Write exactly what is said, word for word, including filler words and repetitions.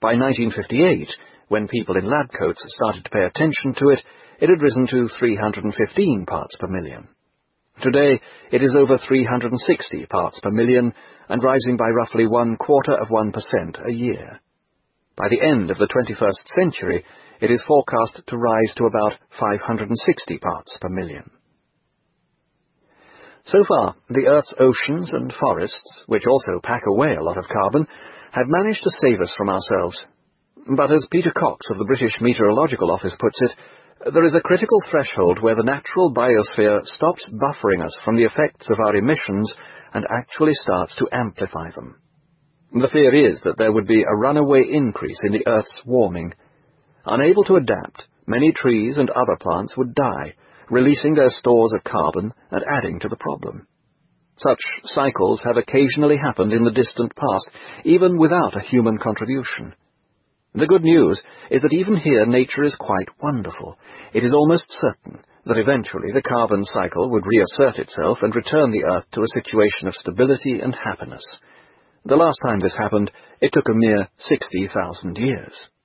By nineteen fifty-eight, when people in lab coats started to pay attention to it, it had risen to three hundred fifteen parts per million. Today, it is over three hundred sixty parts per million, and rising by roughly one quarter of one percent a year. By the end of the twenty-first century, it is forecast to rise to about five hundred sixty parts per million. So far, the Earth's oceans and forests, which also pack away a lot of carbon, have managed to save us from ourselves. But as Peter Cox of the British Meteorological Office puts it, there is a critical threshold where the natural biosphere stops buffering us from the effects of our emissions and actually starts to amplify them. The fear is that there would be a runaway increase in the Earth's warming. Unable to adapt, many trees and other plants would die, releasing their stores of carbon and adding to the problem. Such cycles have occasionally happened in the distant past, even without a human contribution. The good news is that even here nature is quite wonderful. It is almost certain that eventually the carbon cycle would reassert itself and return the Earth to a situation of stability and happiness. The last time this happened, it took a mere sixty thousand years.